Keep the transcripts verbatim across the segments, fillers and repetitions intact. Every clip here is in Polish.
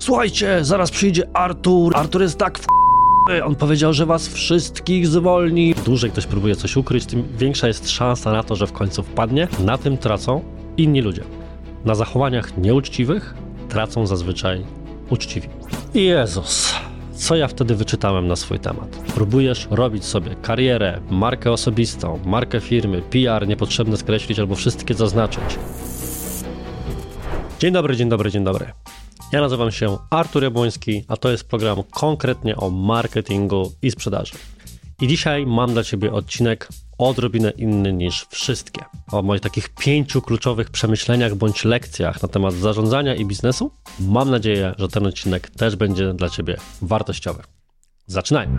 Słuchajcie, zaraz przyjdzie Artur. Artur jest tak w... On powiedział, że was wszystkich zwolni. Im dłużej ktoś próbuje coś ukryć, tym większa jest szansa na to, że w końcu wpadnie. Na tym tracą inni ludzie. Na zachowaniach nieuczciwych tracą zazwyczaj uczciwi. Jezus, co ja wtedy wyczytałem na swój temat? Próbujesz robić sobie karierę, markę osobistą, markę firmy, P R niepotrzebne skreślić albo wszystkie zaznaczyć. Dzień dobry, dzień dobry, dzień dobry. Ja nazywam się Artur Jabłoński, a to jest program konkretnie o marketingu i sprzedaży. I dzisiaj mam dla Ciebie odcinek odrobinę inny niż wszystkie. O moich takich pięciu kluczowych przemyśleniach bądź lekcjach na temat zarządzania i biznesu. Mam nadzieję, że ten odcinek też będzie dla Ciebie wartościowy. Zaczynajmy!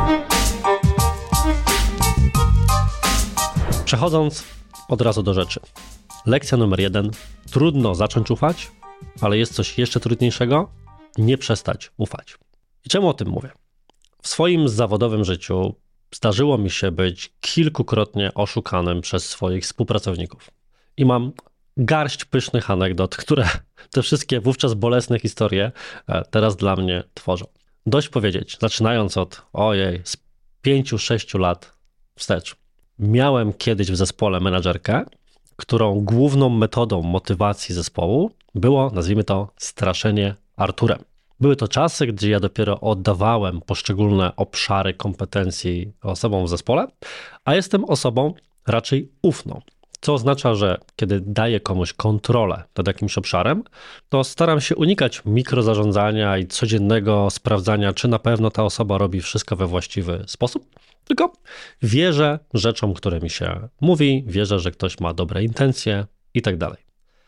Przechodząc od razu do rzeczy. Lekcja numer jeden. Trudno zacząć ufać, ale jest coś jeszcze trudniejszego. Nie przestać ufać. I czemu o tym mówię? W swoim zawodowym życiu zdarzyło mi się być kilkukrotnie oszukanym przez swoich współpracowników. I mam garść pysznych anegdot, które te wszystkie wówczas bolesne historie teraz dla mnie tworzą. Dość powiedzieć, zaczynając od ojej, z pięciu, sześciu lat wstecz. Miałem kiedyś w zespole menadżerkę, którą główną metodą motywacji zespołu było, nazwijmy to, straszenie Arturem. Były to czasy, gdzie ja dopiero oddawałem poszczególne obszary kompetencji osobom w zespole, a jestem osobą raczej ufną. Co oznacza, że kiedy daję komuś kontrolę nad jakimś obszarem, to staram się unikać mikrozarządzania i codziennego sprawdzania, czy na pewno ta osoba robi wszystko we właściwy sposób, tylko wierzę rzeczom, które mi się mówi, wierzę, że ktoś ma dobre intencje i tak dalej.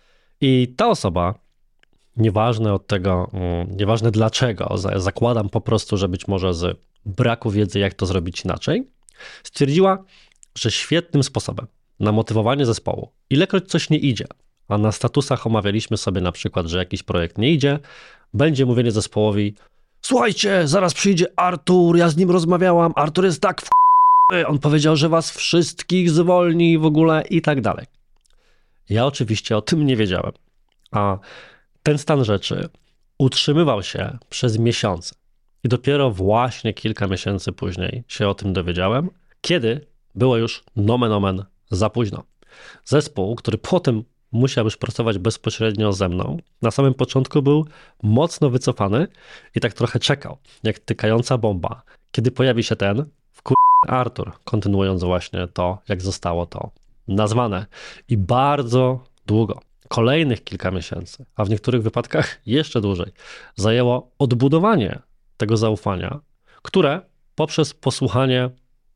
I ta osoba, nieważne od tego, nieważne dlaczego, zakładam po prostu, że być może z braku wiedzy, jak to zrobić inaczej, stwierdziła, że świetnym sposobem na motywowanie zespołu, ilekroć coś nie idzie, a na statusach omawialiśmy sobie na przykład, że jakiś projekt nie idzie, będzie mówienie zespołowi: słuchajcie, zaraz przyjdzie Artur, ja z nim rozmawiałam, Artur jest tak w... On powiedział, że was wszystkich zwolni w ogóle i tak dalej. Ja oczywiście o tym nie wiedziałem, a ten stan rzeczy utrzymywał się przez miesiące i dopiero właśnie kilka miesięcy później się o tym dowiedziałem, kiedy było już nomen omen za późno. Zespół, który potem musiał już pracować bezpośrednio ze mną, na samym początku był mocno wycofany i tak trochę czekał, jak tykająca bomba, kiedy pojawi się ten wkur... Artur, kontynuując właśnie to, jak zostało to nazwane. I bardzo długo, kolejnych kilka miesięcy, a w niektórych wypadkach jeszcze dłużej, zajęło odbudowanie tego zaufania, które poprzez posłuchanie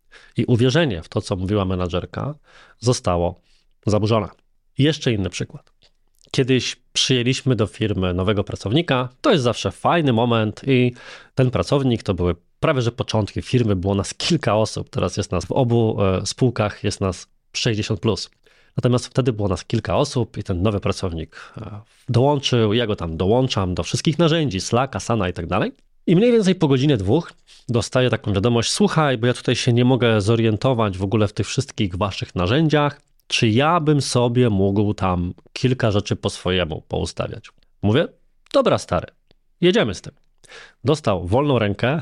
i uwierzenie w to, co mówiła menadżerka, zostało zaburzone. I jeszcze inny przykład. Kiedyś przyjęliśmy do firmy nowego pracownika, to jest zawsze fajny moment i ten pracownik to były prawie że początki firmy, było nas kilka osób, teraz jest nas w obu e, spółkach, jest nas sześćdziesiąt plus. Natomiast wtedy było nas kilka osób i ten nowy pracownik e, dołączył, ja go tam dołączam do wszystkich narzędzi, Slack, Asana i tak dalej. I mniej więcej po godzinie dwóch dostaję taką wiadomość: słuchaj, bo ja tutaj się nie mogę zorientować w ogóle w tych wszystkich waszych narzędziach, czy ja bym sobie mógł tam kilka rzeczy po swojemu poustawiać. Mówię: dobra stary, jedziemy z tym. Dostał wolną rękę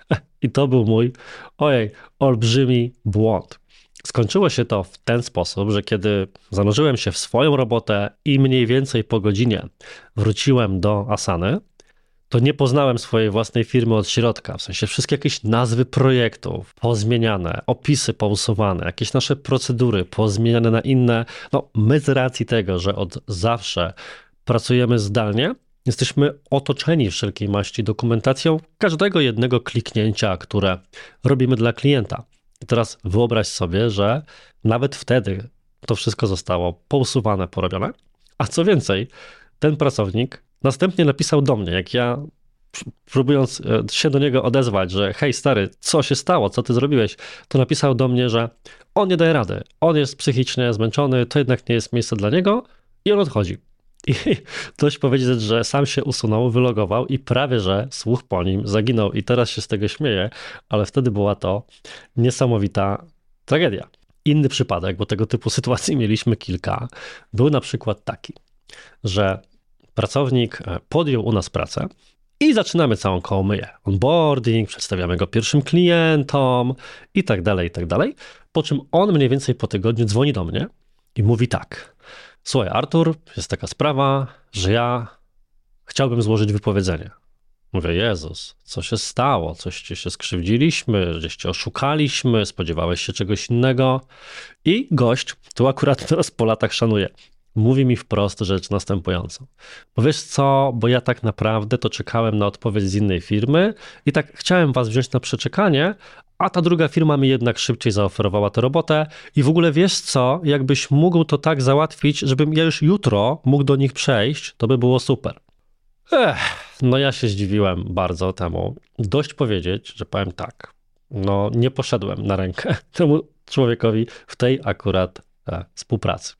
i to był mój, ojej, olbrzymi błąd. Skończyło się to w ten sposób, że kiedy zanurzyłem się w swoją robotę i mniej więcej po godzinie wróciłem do Asany, to nie poznałem swojej własnej firmy od środka, w sensie wszystkie jakieś nazwy projektów pozmieniane, opisy pousuwane, jakieś nasze procedury pozmieniane na inne. No my z racji tego, że od zawsze pracujemy zdalnie, jesteśmy otoczeni wszelkiej maści dokumentacją każdego jednego kliknięcia, które robimy dla klienta. I teraz wyobraź sobie, że nawet wtedy to wszystko zostało pousuwane, porobione, a co więcej, ten pracownik następnie napisał do mnie, jak ja próbując się do niego odezwać, że hej stary, co się stało, co ty zrobiłeś, to napisał do mnie, że on nie daje rady, on jest psychicznie zmęczony, to jednak nie jest miejsce dla niego i on odchodzi. I dość powiedzieć, że sam się usunął, wylogował i prawie że słuch po nim zaginął i teraz się z tego śmieję, ale wtedy była to niesamowita tragedia. Inny przypadek, bo tego typu sytuacji mieliśmy kilka, był na przykład taki, że pracownik podjął u nas pracę I zaczynamy całą kołomyję. Onboarding, przedstawiamy go pierwszym klientom i tak dalej, i tak dalej. Po czym on mniej więcej po tygodniu dzwoni do mnie i mówi tak. Słuchaj, Artur, jest taka sprawa, że ja chciałbym złożyć wypowiedzenie. Mówię, Jezus, co się stało? Coś ci się skrzywdziliśmy, gdzieś cię oszukaliśmy, spodziewałeś się czegoś innego. I gość, tu akurat teraz po latach szanuję, mówi mi wprost rzecz następującą. Bo wiesz co, bo ja tak naprawdę to czekałem na odpowiedź z innej firmy i tak chciałem was wziąć na przeczekanie, a ta druga firma mi jednak szybciej zaoferowała tę robotę i w ogóle wiesz co, jakbyś mógł to tak załatwić, żebym ja już jutro mógł do nich przejść, to by było super. Ech, no ja się zdziwiłem bardzo temu. Dość powiedzieć, że powiem tak, no nie poszedłem na rękę temu człowiekowi w tej akurat e, współpracy.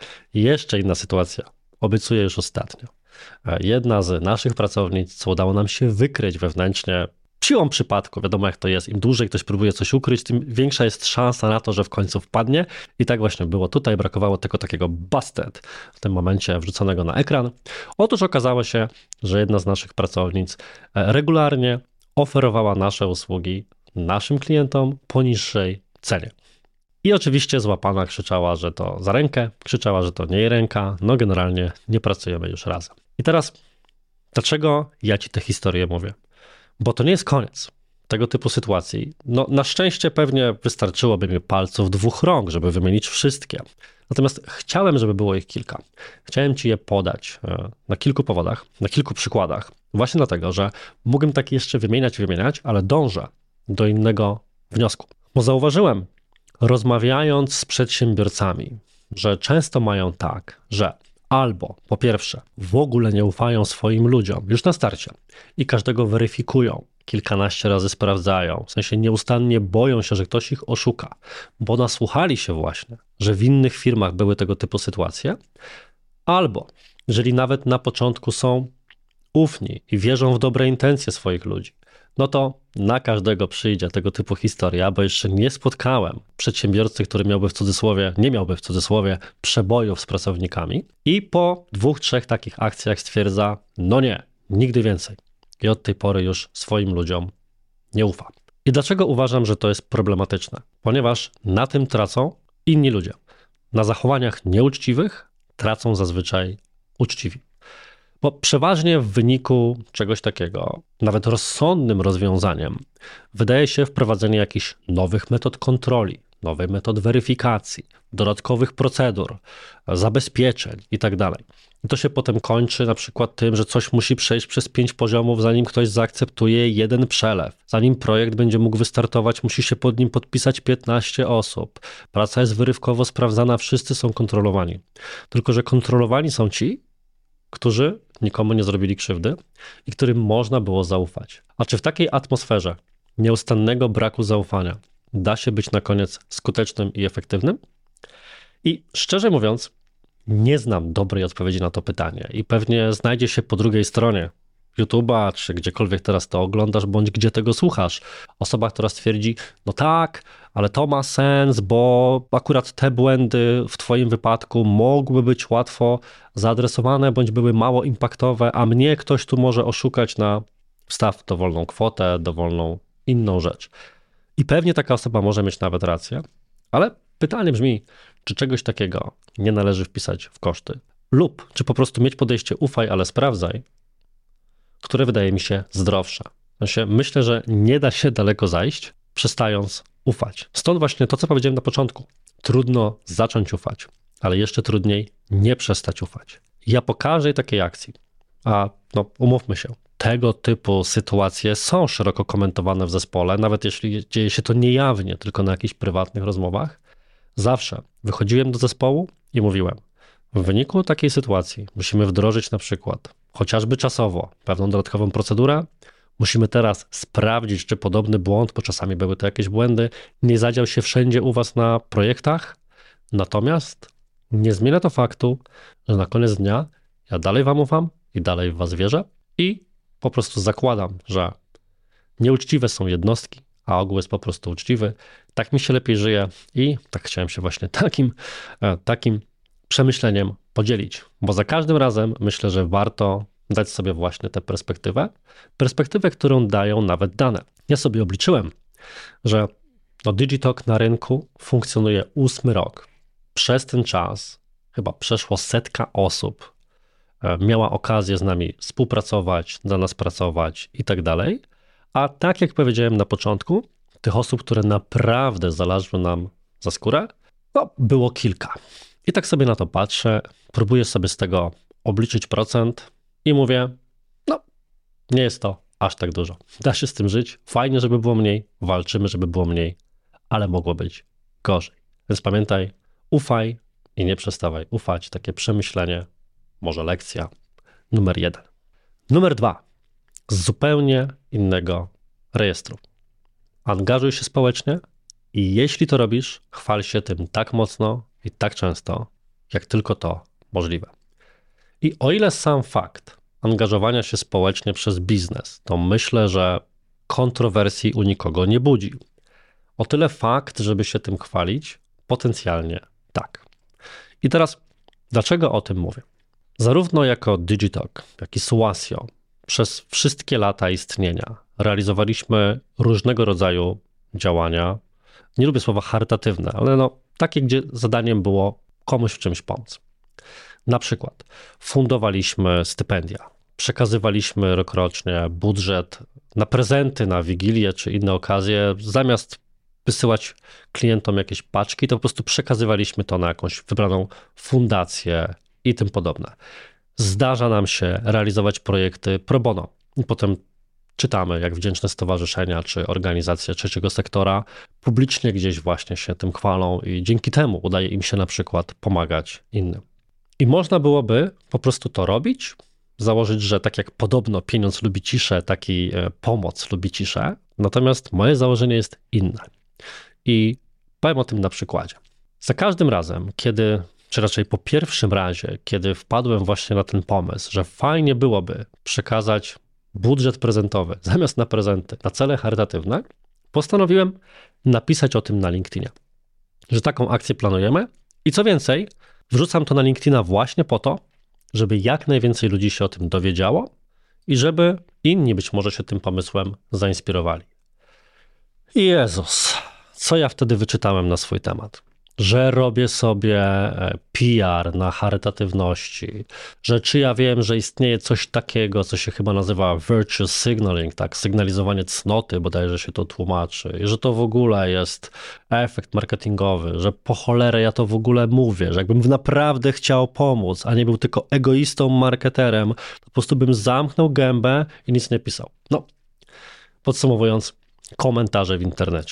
I jeszcze inna sytuacja, obiecuję już ostatnio. E, jedna z naszych pracownic, co udało nam się wykryć wewnętrznie, siłą przypadku, wiadomo jak to jest, im dłużej ktoś próbuje coś ukryć, tym większa jest szansa na to, że w końcu wpadnie. I tak właśnie było tutaj, brakowało tylko takiego busted w tym momencie wrzuconego na ekran. Otóż okazało się, że jedna z naszych pracownic regularnie oferowała nasze usługi naszym klientom po niższej cenie. I oczywiście złapana krzyczała, że to za rękę, krzyczała, że to nie jej ręka, no generalnie nie pracujemy już razem. I teraz, dlaczego ja ci tę historię mówię? Bo to nie jest koniec tego typu sytuacji. No, na szczęście pewnie wystarczyłoby mi palców dwóch rąk, żeby wymienić wszystkie. Natomiast chciałem, żeby było ich kilka. Chciałem ci je podać na kilku powodach, na kilku przykładach. Właśnie dlatego, że mógłbym tak jeszcze wymieniać i wymieniać, ale dążę do innego wniosku. Bo zauważyłem, rozmawiając z przedsiębiorcami, że często mają tak, że albo po pierwsze w ogóle nie ufają swoim ludziom już na starcie i każdego weryfikują, kilkanaście razy sprawdzają, w sensie nieustannie boją się, że ktoś ich oszuka, bo nasłuchali się właśnie, że w innych firmach były tego typu sytuacje, albo jeżeli nawet na początku są ufni i wierzą w dobre intencje swoich ludzi, no to na każdego przyjdzie tego typu historia, bo jeszcze nie spotkałem przedsiębiorcy, który miałby w cudzysłowie, nie miałby w cudzysłowie przebojów z pracownikami i po dwóch, trzech takich akcjach stwierdza, no nie, nigdy więcej. I od tej pory już swoim ludziom nie ufa. I dlaczego uważam, że to jest problematyczne? Ponieważ na tym tracą inni ludzie. Na zachowaniach nieuczciwych tracą zazwyczaj uczciwi. Bo przeważnie w wyniku czegoś takiego, nawet rozsądnym rozwiązaniem, wydaje się wprowadzenie jakichś nowych metod kontroli, nowych metod weryfikacji, dodatkowych procedur, zabezpieczeń itd. I to się potem kończy na przykład tym, że coś musi przejść przez pięć poziomów, zanim ktoś zaakceptuje jeden przelew. Zanim projekt będzie mógł wystartować, musi się pod nim podpisać piętnaście osób. Praca jest wyrywkowo sprawdzana, wszyscy są kontrolowani. Tylko że kontrolowani są ci, którzy nikomu nie zrobili krzywdy i którym można było zaufać. A czy w takiej atmosferze nieustannego braku zaufania da się być na koniec skutecznym i efektywnym? I szczerze mówiąc, nie znam dobrej odpowiedzi na to pytanie i pewnie znajdzie się po drugiej stronie YouTube'a, czy gdziekolwiek teraz to oglądasz, bądź gdzie tego słuchasz, osoba, która stwierdzi, no tak, ale to ma sens, bo akurat te błędy w twoim wypadku mogły być łatwo zaadresowane, bądź były mało impaktowe, a mnie ktoś tu może oszukać na wstaw dowolną kwotę, dowolną inną rzecz. I pewnie taka osoba może mieć nawet rację, ale pytanie brzmi, czy czegoś takiego nie należy wpisać w koszty? Lub czy po prostu mieć podejście ufaj, ale sprawdzaj, które wydaje mi się zdrowsze. Znaczy, myślę, że nie da się daleko zajść, przestając ufać. Stąd właśnie to, co powiedziałem na początku. Trudno zacząć ufać, ale jeszcze trudniej nie przestać ufać. Ja po każdej takiej akcji, a no umówmy się, tego typu sytuacje są szeroko komentowane w zespole, nawet jeśli dzieje się to niejawnie, tylko na jakichś prywatnych rozmowach, zawsze wychodziłem do zespołu i mówiłem, w wyniku takiej sytuacji musimy wdrożyć na przykład chociażby czasowo pewną dodatkową procedurę. Musimy teraz sprawdzić, czy podobny błąd, bo czasami były to jakieś błędy, nie zadział się wszędzie u was na projektach. Natomiast nie zmienia to faktu, że na koniec dnia ja dalej wam ufam i dalej w was wierzę i po prostu zakładam, że nieuczciwe są jednostki, a ogół jest po prostu uczciwy. Tak mi się lepiej żyje i tak chciałem się właśnie takim, takim przemyśleniem podzielić, bo za każdym razem myślę, że warto dać sobie właśnie tę perspektywę, perspektywę, którą dają nawet dane. Ja sobie obliczyłem, że no Digitalk na rynku funkcjonuje ósmy rok. Przez ten czas chyba przeszło setka osób miała okazję z nami współpracować, dla nas pracować i tak dalej. A tak jak powiedziałem na początku, tych osób, które naprawdę znalazły nam za skórę, no było kilka. I tak sobie na to patrzę, próbuję sobie z tego obliczyć procent i mówię, no nie jest to aż tak dużo. Da się z tym żyć, fajnie, żeby było mniej, walczymy, żeby było mniej, ale mogło być gorzej. Więc pamiętaj, ufaj i nie przestawaj ufać. Takie przemyślenie, może lekcja numer jeden. Numer dwa, z zupełnie innego rejestru. Angażuj się społecznie i jeśli to robisz, chwal się tym tak mocno i tak często, jak tylko to możliwe. I o ile sam fakt angażowania się społecznie przez biznes, to myślę, że kontrowersji u nikogo nie budzi. O tyle fakt, żeby się tym chwalić, potencjalnie tak. I teraz, dlaczego o tym mówię? Zarówno jako Digitalk, jak i Suasio przez wszystkie lata istnienia realizowaliśmy różnego rodzaju działania, nie lubię słowa charytatywne, ale no takie, gdzie zadaniem było komuś w czymś pomóc. Na przykład fundowaliśmy stypendia, przekazywaliśmy rokrocznie budżet na prezenty, na Wigilię czy inne okazje. Zamiast wysyłać klientom jakieś paczki, to po prostu przekazywaliśmy to na jakąś wybraną fundację i tym podobne. Zdarza nam się realizować projekty pro bono i potem czytamy, jak wdzięczne stowarzyszenia czy organizacje trzeciego sektora publicznie gdzieś właśnie się tym chwalą i dzięki temu udaje im się na przykład pomagać innym. I można byłoby po prostu to robić, założyć, że tak jak podobno pieniądz lubi ciszę, taki pomoc lubi ciszę, natomiast moje założenie jest inne. I powiem o tym na przykładzie. Za każdym razem, kiedy, czy raczej po pierwszym razie, kiedy wpadłem właśnie na ten pomysł, że fajnie byłoby przekazać budżet prezentowy zamiast na prezenty, na cele charytatywne, postanowiłem napisać o tym na LinkedInie, że taką akcję planujemy i co więcej, wrzucam to na LinkedIna właśnie po to, żeby jak najwięcej ludzi się o tym dowiedziało i żeby inni być może się tym pomysłem zainspirowali. Jezus, co ja wtedy wyczytałem na swój temat? Że robię sobie P R na charytatywności, że czy ja wiem, że istnieje coś takiego, co się chyba nazywa virtue signaling, tak, sygnalizowanie cnoty, bodajże się to tłumaczy, i że to w ogóle jest efekt marketingowy, że po cholerę ja to w ogóle mówię, że jakbym naprawdę chciał pomóc, a nie był tylko egoistą, marketerem, to po prostu bym zamknął gębę i nic nie pisał. No, podsumowując, komentarze w internecie.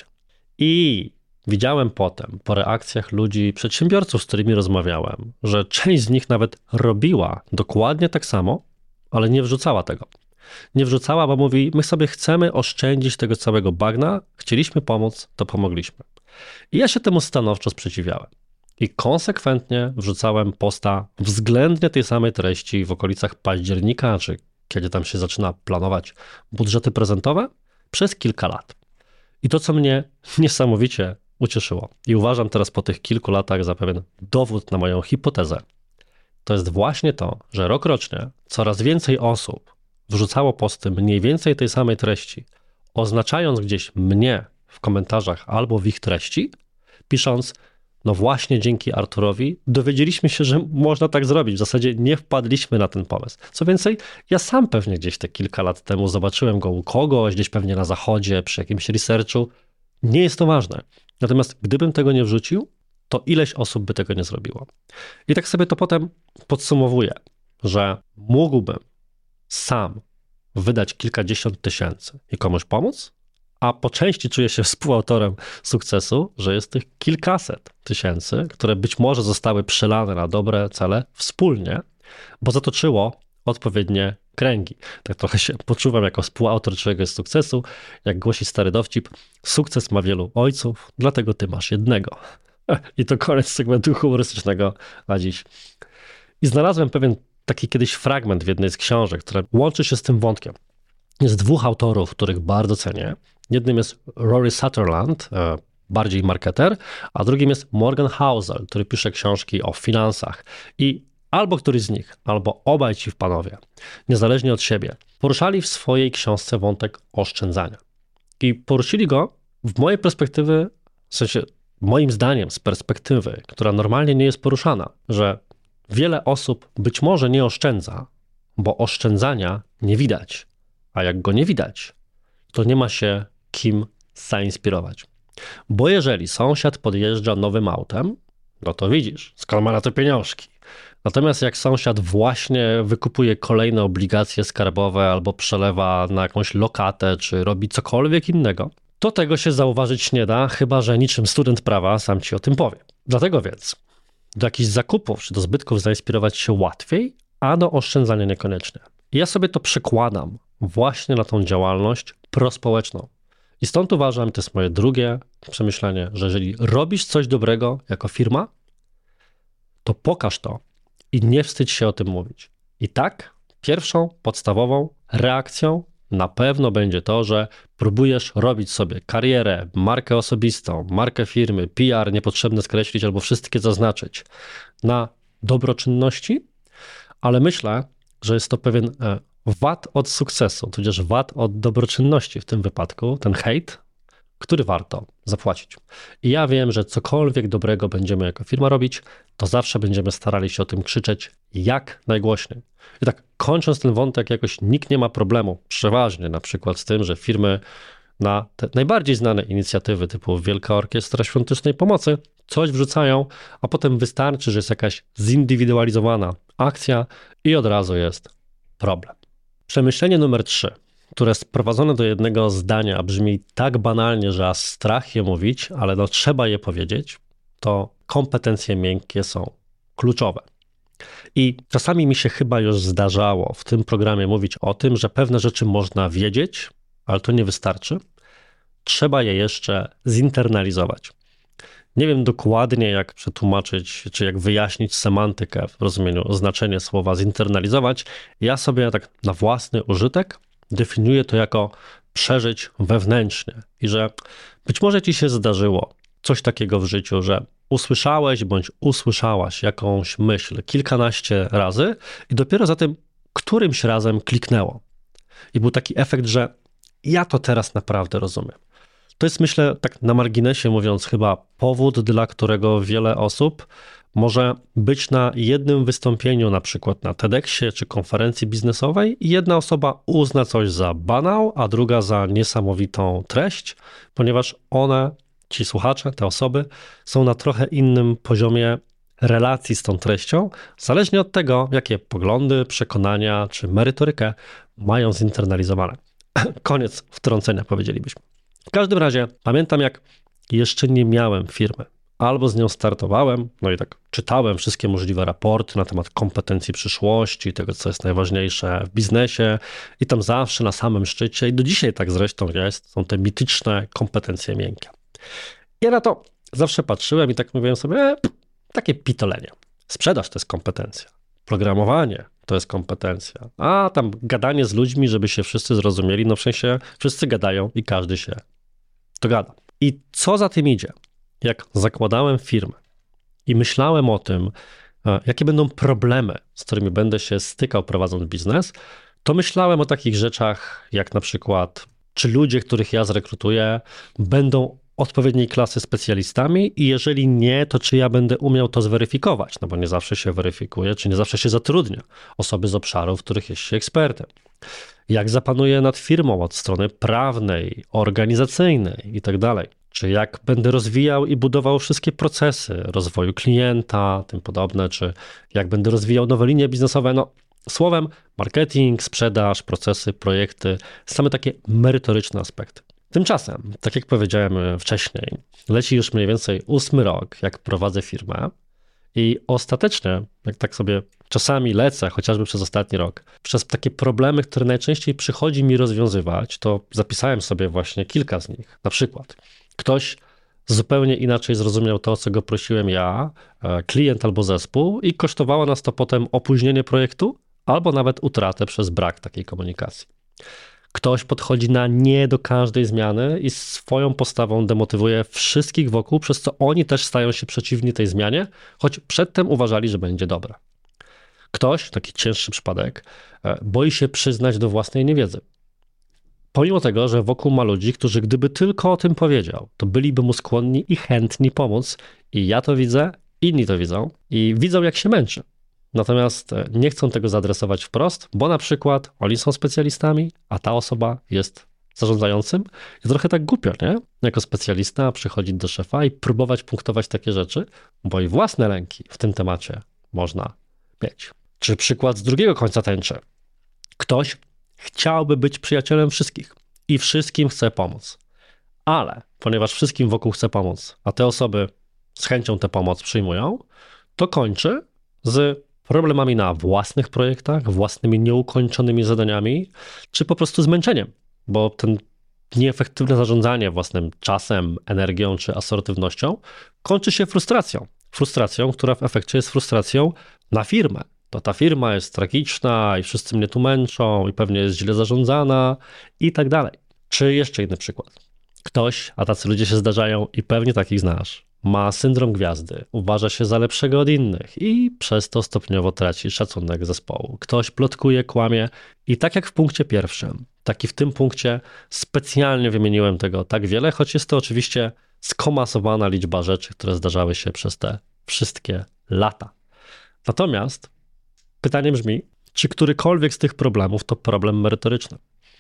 I widziałem potem po reakcjach ludzi, przedsiębiorców, z którymi rozmawiałem, że część z nich nawet robiła dokładnie tak samo, ale nie wrzucała tego. Nie wrzucała, bo mówi, my sobie chcemy oszczędzić tego całego bagna, chcieliśmy pomóc, to pomogliśmy. I ja się temu stanowczo sprzeciwiałem. I konsekwentnie wrzucałem posta względnie tej samej treści w okolicach października, czy kiedy tam się zaczyna planować budżety prezentowe, przez kilka lat. I to, co mnie niesamowicie ucieszyło i uważam teraz po tych kilku latach za pewien dowód na moją hipotezę, to jest właśnie to, że rokrocznie coraz więcej osób wrzucało posty mniej więcej tej samej treści, oznaczając gdzieś mnie w komentarzach albo w ich treści, pisząc, no właśnie dzięki Arturowi dowiedzieliśmy się, że można tak zrobić. W zasadzie nie wpadliśmy na ten pomysł. Co więcej, ja sam pewnie gdzieś te kilka lat temu zobaczyłem go u kogoś, gdzieś pewnie na zachodzie, przy jakimś researchu. Nie jest to ważne. Natomiast gdybym tego nie wrzucił, to ileś osób by tego nie zrobiło. I tak sobie to potem podsumowuję, że mógłbym sam wydać kilkadziesiąt tysięcy i komuś pomóc, a po części czuję się współautorem sukcesu, że jest tych kilkaset tysięcy, które być może zostały przelane na dobre cele wspólnie, bo zatoczyło odpowiednie kręgi. Tak trochę się poczuwam jako współautor czegoś sukcesu. Jak głosi stary dowcip, sukces ma wielu ojców, dlatego ty masz jednego. I to koniec segmentu humorystycznego na dziś. I znalazłem pewien taki kiedyś fragment w jednej z książek, która łączy się z tym wątkiem. Jest dwóch autorów, których bardzo cenię. Jednym jest Rory Sutherland, bardziej marketer, a drugim jest Morgan Housel, który pisze książki o finansach. I albo któryś z nich, albo obaj ci panowie, niezależnie od siebie, poruszali w swojej książce wątek oszczędzania. I poruszyli go w mojej perspektywy, w sensie moim zdaniem z perspektywy, która normalnie nie jest poruszana, że wiele osób być może nie oszczędza, bo oszczędzania nie widać, a jak go nie widać, to nie ma się kim zainspirować. Bo jeżeli sąsiad podjeżdża nowym autem, no to widzisz, skąd ma na to pieniążki. Natomiast jak sąsiad właśnie wykupuje kolejne obligacje skarbowe albo przelewa na jakąś lokatę, czy robi cokolwiek innego, to tego się zauważyć nie da, chyba że niczym student prawa sam ci o tym powie. Dlatego więc do jakichś zakupów czy do zbytków zainspirować się łatwiej, a do oszczędzania niekoniecznie. I ja sobie to przekładam właśnie na tą działalność prospołeczną. I stąd uważam, to jest moje drugie przemyślenie, że jeżeli robisz coś dobrego jako firma, to pokaż to i nie wstydź się o tym mówić. I tak pierwszą, podstawową reakcją na pewno będzie to, że próbujesz robić sobie karierę, markę osobistą, markę firmy, P R niepotrzebne skreślić albo wszystkie zaznaczyć na dobroczynności, ale myślę, że jest to pewien wad od sukcesu, tudzież wad od dobroczynności w tym wypadku, ten hejt, który warto zapłacić. I ja wiem, że cokolwiek dobrego będziemy jako firma robić, to zawsze będziemy starali się o tym krzyczeć jak najgłośniej. I tak kończąc ten wątek, jakoś nikt nie ma problemu, przeważnie na przykład z tym, że firmy na te najbardziej znane inicjatywy typu Wielka Orkiestra Świątecznej Pomocy coś wrzucają, a potem wystarczy, że jest jakaś zindywidualizowana akcja i od razu jest problem. Przemyślenie numer trzy, które sprowadzone do jednego zdania brzmi tak banalnie, że aż strach je mówić, ale no trzeba je powiedzieć, to kompetencje miękkie są kluczowe. I czasami mi się chyba już zdarzało w tym programie mówić o tym, że pewne rzeczy można wiedzieć, ale to nie wystarczy. Trzeba je jeszcze zinternalizować. Nie wiem dokładnie, jak przetłumaczyć, czy jak wyjaśnić semantykę w rozumieniu znaczenie słowa zinternalizować. Ja sobie tak na własny użytek definiuję to jako przeżyć wewnętrznie i że być może ci się zdarzyło coś takiego w życiu, że usłyszałeś bądź usłyszałaś jakąś myśl kilkanaście razy i dopiero za tym którymś razem kliknęło. I był taki efekt, że ja to teraz naprawdę rozumiem. To jest, myślę, tak na marginesie mówiąc, chyba powód, dla którego wiele osób może być na jednym wystąpieniu, na przykład na TEDxie czy konferencji biznesowej i jedna osoba uzna coś za banał, a druga za niesamowitą treść, ponieważ one, ci słuchacze, te osoby są na trochę innym poziomie relacji z tą treścią, zależnie od tego, jakie poglądy, przekonania czy merytorykę mają zinternalizowane. Koniec wtrącenia, powiedzielibyśmy. W każdym razie pamiętam, jak jeszcze nie miałem firmy, albo z nią startowałem, no i tak czytałem wszystkie możliwe raporty na temat kompetencji przyszłości, tego, co jest najważniejsze w biznesie i tam zawsze na samym szczycie, i do dzisiaj tak zresztą jest, są te mityczne kompetencje miękkie. Ja na to zawsze patrzyłem i tak mówiłem sobie, e, takie pitolenie. Sprzedaż to jest kompetencja, programowanie to jest kompetencja, a tam gadanie z ludźmi, żeby się wszyscy zrozumieli, no w sensie wszyscy gadają i każdy się dogada. I co za tym idzie? Jak zakładałem firmę i myślałem o tym, jakie będą problemy, z którymi będę się stykał prowadząc biznes, to myślałem o takich rzeczach jak na przykład, czy ludzie, których ja zrekrutuję, będą odpowiedniej klasy specjalistami i jeżeli nie, to czy ja będę umiał to zweryfikować, no bo nie zawsze się weryfikuje, czy nie zawsze się zatrudnia osoby z obszarów, w których jest się ekspertem. Jak zapanuję nad firmą od strony prawnej, organizacyjnej i tak dalej. Czy jak będę rozwijał i budował wszystkie procesy rozwoju klienta, tym podobne, czy jak będę rozwijał nowe linie biznesowe, no słowem marketing, sprzedaż, procesy, projekty, same takie merytoryczne aspekty. Tymczasem, tak jak powiedziałem wcześniej, leci już mniej więcej ósmy rok, jak prowadzę firmę i ostatecznie, jak tak sobie czasami lecę, chociażby przez ostatni rok, przez takie problemy, które najczęściej przychodzi mi rozwiązywać, to zapisałem sobie właśnie kilka z nich. Na przykład ktoś zupełnie inaczej zrozumiał to, o co go prosiłem ja, klient albo zespół i kosztowało nas to potem opóźnienie projektu albo nawet utratę przez brak takiej komunikacji. Ktoś podchodzi na nie do każdej zmiany i swoją postawą demotywuje wszystkich wokół, przez co oni też stają się przeciwni tej zmianie, choć przedtem uważali, że będzie dobra. Ktoś, taki cięższy przypadek, boi się przyznać do własnej niewiedzy. Pomimo tego, że wokół ma ludzi, którzy gdyby tylko o tym powiedział, to byliby mu skłonni i chętni pomóc. I ja to widzę, inni to widzą i widzą, jak się męczy. Natomiast nie chcą tego zaadresować wprost, bo na przykład oni są specjalistami, a ta osoba jest zarządzającym. I trochę tak głupio, nie? Jako specjalista przychodzić do szefa i próbować punktować takie rzeczy, bo i własne lęki w tym temacie można mieć. Czy przykład z drugiego końca tęczy. Ktoś chciałby być przyjacielem wszystkich i wszystkim chce pomóc. Ale ponieważ wszystkim wokół chce pomóc, a te osoby z chęcią tę pomoc przyjmują, to kończy z problemami na własnych projektach, własnymi nieukończonymi zadaniami, czy po prostu zmęczeniem, bo ten nieefektywne zarządzanie własnym czasem, energią czy asertywnością kończy się frustracją. Frustracją, która w efekcie jest frustracją na firmę. To ta firma jest tragiczna i wszyscy mnie tu męczą i pewnie jest źle zarządzana i tak dalej. Czy jeszcze inny przykład. Ktoś, a tacy ludzie się zdarzają i pewnie takich znasz, ma syndrom gwiazdy, uważa się za lepszego od innych i przez to stopniowo traci szacunek zespołu. Ktoś plotkuje, kłamie i tak jak w punkcie pierwszym, tak i w tym punkcie specjalnie wymieniłem tego tak wiele, choć jest to oczywiście skomasowana liczba rzeczy, które zdarzały się przez te wszystkie lata. Natomiast pytanie brzmi, czy którykolwiek z tych problemów to problem merytoryczny?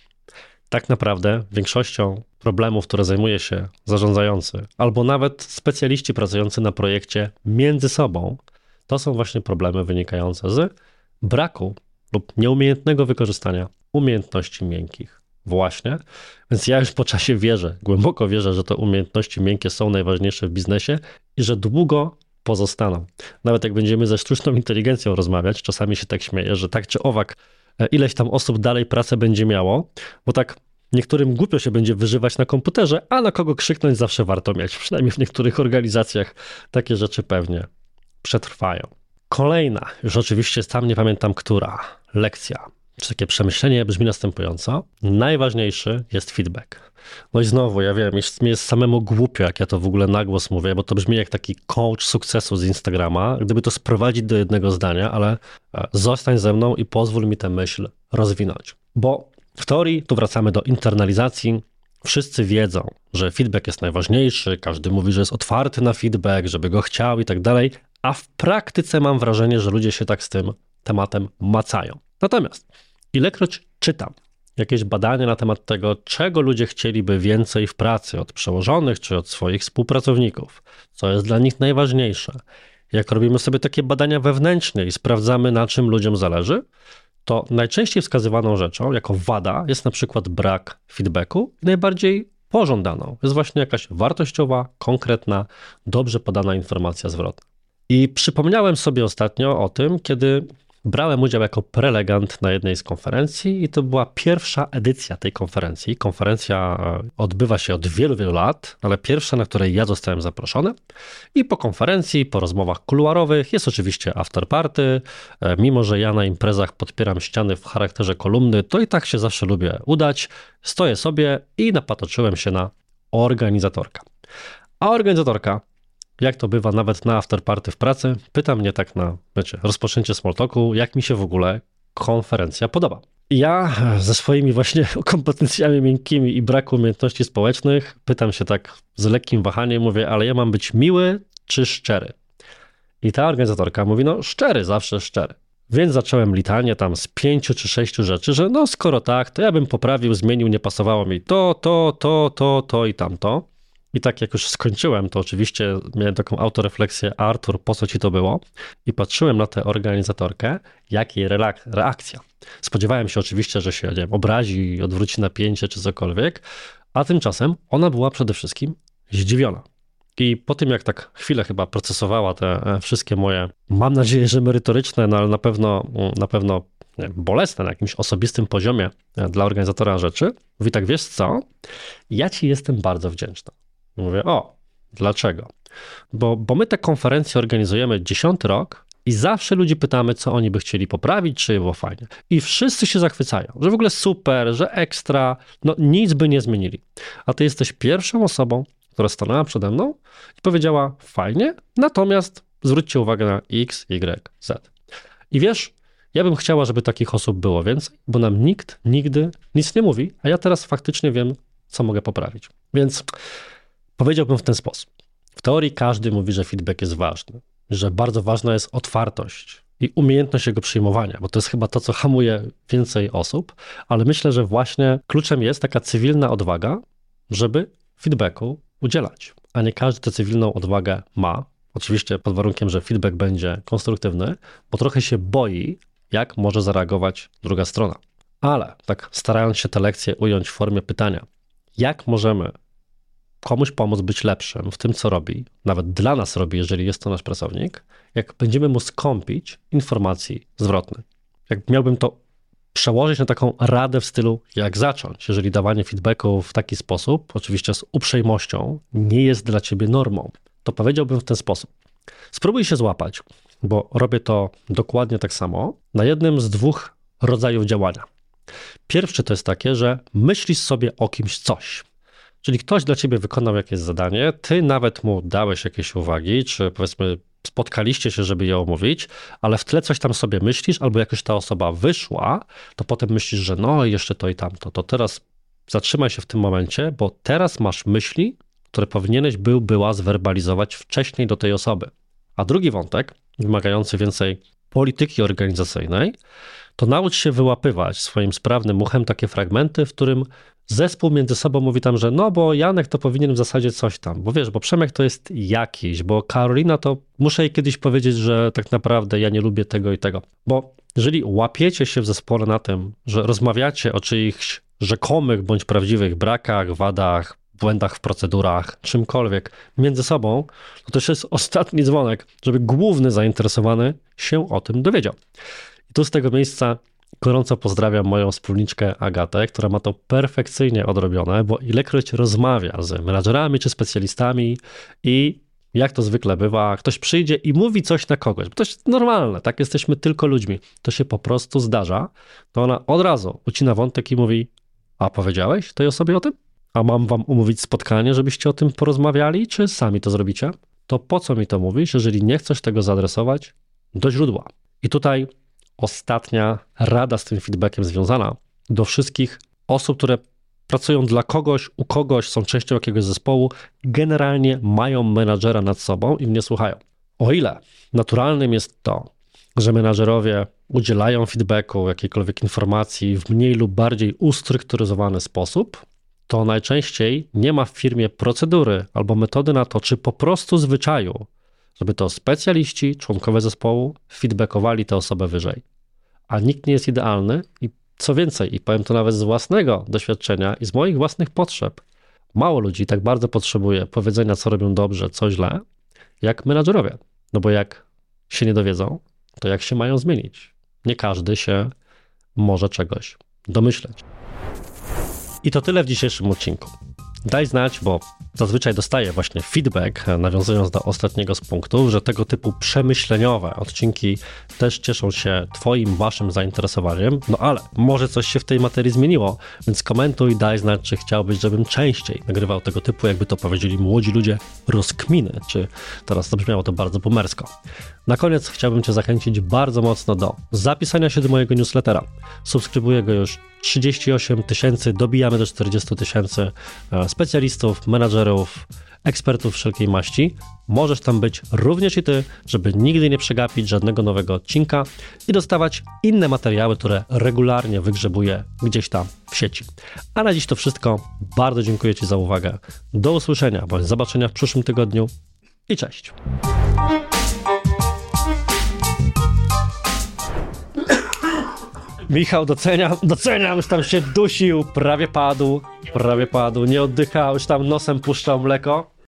Tak naprawdę większością problemów, które zajmuje się zarządzający, albo nawet specjaliści pracujący na projekcie między sobą, to są właśnie problemy wynikające z braku lub nieumiejętnego wykorzystania umiejętności miękkich. Właśnie, więc ja już po czasie wierzę, głęboko wierzę, że te umiejętności miękkie są najważniejsze w biznesie i że długo pozostaną. Nawet jak będziemy ze sztuczną inteligencją rozmawiać, czasami się tak śmieję, że tak czy owak ileś tam osób dalej pracę będzie miało, bo tak niektórym głupio się będzie wyżywać na komputerze, a na kogo krzyknąć zawsze warto mieć. Przynajmniej w niektórych organizacjach takie rzeczy pewnie przetrwają. Kolejna, już oczywiście sam nie pamiętam która, lekcja, czy takie przemyślenie brzmi następująco. Najważniejszy jest feedback. No i znowu, ja wiem, jest, mi jest samemu głupio, jak ja to w ogóle na głos mówię, bo to brzmi jak taki coach sukcesu z Instagrama, gdyby to sprowadzić do jednego zdania, ale zostań ze mną i pozwól mi tę myśl rozwinąć. Bo w teorii, tu wracamy do internalizacji, wszyscy wiedzą, że feedback jest najważniejszy, każdy mówi, że jest otwarty na feedback, żeby go chciał i tak dalej, a w praktyce mam wrażenie, że ludzie się tak z tym tematem macają. Natomiast ilekroć czytam jakieś badania na temat tego, czego ludzie chcieliby więcej w pracy od przełożonych czy od swoich współpracowników, co jest dla nich najważniejsze, jak robimy sobie takie badania wewnętrzne i sprawdzamy, na czym ludziom zależy, to najczęściej wskazywaną rzeczą jako wada jest na przykład brak feedbacku i najbardziej pożądaną jest właśnie jakaś wartościowa, konkretna, dobrze podana informacja zwrotna. I przypomniałem sobie ostatnio o tym, kiedy brałem udział jako prelegant na jednej z konferencji i to była pierwsza edycja tej konferencji. Konferencja odbywa się od wielu, wielu lat, ale pierwsza, na której ja zostałem zaproszony. I po konferencji, po rozmowach kuluarowych jest oczywiście afterparty. Mimo że ja na imprezach podpieram ściany w charakterze kolumny, to i tak się zawsze lubię udać. Stoję sobie i napatoczyłem się na organizatorka. A organizatorka, jak to bywa nawet na afterparty w pracy, pyta mnie tak na, wiecie, rozpoczęcie small talku, jak mi się w ogóle konferencja podoba. I ja ze swoimi właśnie kompetencjami miękkimi i braku umiejętności społecznych pytam się tak z lekkim wahaniem, mówię, ale ja mam być miły czy szczery? I ta organizatorka mówi, no szczery, zawsze szczery. Więc zacząłem litanię tam z pięciu czy sześciu rzeczy, że no skoro tak, to ja bym poprawił, zmienił, nie pasowało mi to, to, to, to, to i tamto. I tak jak już skończyłem, to oczywiście miałem taką autorefleksję, Artur, po co ci to było? I patrzyłem na tę organizatorkę, jak jej reakcja. Spodziewałem się oczywiście, że się nie wiem, obrazi, odwróci napięcie czy cokolwiek, a tymczasem ona była przede wszystkim zdziwiona. I po tym, jak tak chwilę chyba procesowała te wszystkie moje, mam nadzieję, że merytoryczne, no ale na pewno, na pewno nie, bolesne na jakimś osobistym poziomie dla organizatora rzeczy, mówi tak, wiesz co, ja ci jestem bardzo wdzięczna. Mówię, o, dlaczego? Bo, bo my te konferencje organizujemy dziesiąty rok i zawsze ludzi pytamy, co oni by chcieli poprawić, czy było fajnie. I wszyscy się zachwycają, że w ogóle super, że ekstra, no nic by nie zmienili. A ty jesteś pierwszą osobą, która stanęła przede mną i powiedziała, fajnie, natomiast zwróćcie uwagę na X, Y, Z. I wiesz, Ja bym chciała, żeby takich osób było więcej, bo nam nikt nigdy nic nie mówi, a ja teraz faktycznie wiem, co mogę poprawić. Więc powiedziałbym w ten sposób. W teorii każdy mówi, że feedback jest ważny, że bardzo ważna jest otwartość i umiejętność jego przyjmowania, bo to jest chyba to, co hamuje więcej osób, ale myślę, że właśnie kluczem jest taka cywilna odwaga, żeby feedbacku udzielać, a nie każdy tę cywilną odwagę ma. Oczywiście pod warunkiem, że feedback będzie konstruktywny, bo trochę się boi, jak może zareagować druga strona. Ale tak starając się tę lekcję ująć w formie pytania, jak możemy komuś pomóc być lepszym w tym, co robi, nawet dla nas robi, jeżeli jest to nasz pracownik, jak będziemy mu skąpić informacji zwrotnej. Jak miałbym to przełożyć na taką radę w stylu, jak zacząć, jeżeli dawanie feedbacku w taki sposób, oczywiście z uprzejmością, nie jest dla ciebie normą, to powiedziałbym w ten sposób. Spróbuj się złapać, bo robię to dokładnie tak samo, na jednym z dwóch rodzajów działania. Pierwszy to jest takie, że myślisz sobie o kimś coś. Czyli ktoś dla ciebie wykonał jakieś zadanie, ty nawet mu dałeś jakieś uwagi, czy powiedzmy spotkaliście się, żeby je omówić, ale w tle coś tam sobie myślisz, albo jakoś ta osoba wyszła, to potem myślisz, że no jeszcze to i tamto. To teraz zatrzymaj się w tym momencie, bo teraz masz myśli, które powinieneś był, była zwerbalizować wcześniej do tej osoby. A drugi wątek, wymagający więcej polityki organizacyjnej, to naucz się wyłapywać swoim sprawnym uchem takie fragmenty, w którym zespół między sobą mówi tam, że no bo Janek to powinien w zasadzie coś tam, bo wiesz, bo Przemek to jest jakiś, bo Karolina to muszę jej kiedyś powiedzieć, że tak naprawdę ja nie lubię tego i tego. Bo jeżeli łapiecie się w zespole na tym, że rozmawiacie o czyichś rzekomych bądź prawdziwych brakach, wadach, błędach w procedurach, czymkolwiek między sobą, to też jest ostatni dzwonek, żeby główny zainteresowany się o tym dowiedział. I tu z tego miejsca gorąco pozdrawiam moją wspólniczkę Agatę, która ma to perfekcyjnie odrobione, bo ilekroć rozmawia z menadżerami czy specjalistami i jak to zwykle bywa, ktoś przyjdzie i mówi coś na kogoś, bo to jest normalne, tak, jesteśmy tylko ludźmi, to się po prostu zdarza, to ona od razu ucina wątek i mówi, a powiedziałeś tej osobie o tym? A mam wam umówić spotkanie, żebyście o tym porozmawiali, czy sami to zrobicie? To po co mi to mówisz, jeżeli nie chcesz tego zaadresować do źródła? I tutaj ostatnia rada z tym feedbackiem związana do wszystkich osób, które pracują dla kogoś, u kogoś, są częścią jakiegoś zespołu, generalnie mają menadżera nad sobą i mnie słuchają. O ile naturalnym jest to, że menadżerowie udzielają feedbacku, jakiejkolwiek informacji w mniej lub bardziej ustrukturyzowany sposób, to najczęściej nie ma w firmie procedury albo metody na to, czy po prostu zwyczaju, żeby to specjaliści, członkowie zespołu feedbackowali tę osobę wyżej. A nikt nie jest idealny i co więcej, i powiem to nawet z własnego doświadczenia i z moich własnych potrzeb, mało ludzi tak bardzo potrzebuje powiedzenia, co robią dobrze, co źle, jak menadżerowie. No bo jak się nie dowiedzą, to jak się mają zmienić? Nie każdy się może czegoś domyśleć. I to tyle w dzisiejszym odcinku. Daj znać, bo zazwyczaj dostaję właśnie feedback, nawiązując do ostatniego z punktów, że tego typu przemyśleniowe odcinki też cieszą się twoim, waszym zainteresowaniem, no ale może coś się w tej materii zmieniło, więc komentuj, daj znać, czy chciałbyś, żebym częściej nagrywał tego typu, jakby to powiedzieli młodzi ludzie, rozkminy, czy teraz to brzmiało to bardzo boomersko. Na koniec chciałbym cię zachęcić bardzo mocno do zapisania się do mojego newslettera. Subskrybuję go już trzydzieści osiem tysięcy, dobijamy do czterdzieści tysięcy specjalistów, menadżerów, ekspertów wszelkiej maści. Możesz tam być również i ty, żeby nigdy nie przegapić żadnego nowego odcinka i dostawać inne materiały, które regularnie wygrzebuję gdzieś tam w sieci. A na dziś to wszystko. Bardzo dziękuję ci za uwagę. Do usłyszenia bądź zobaczenia w przyszłym tygodniu i cześć. Michał, doceniam, doceniam, już tam się dusił, prawie padł, prawie padł, nie oddychał, już tam nosem puszczał mleko.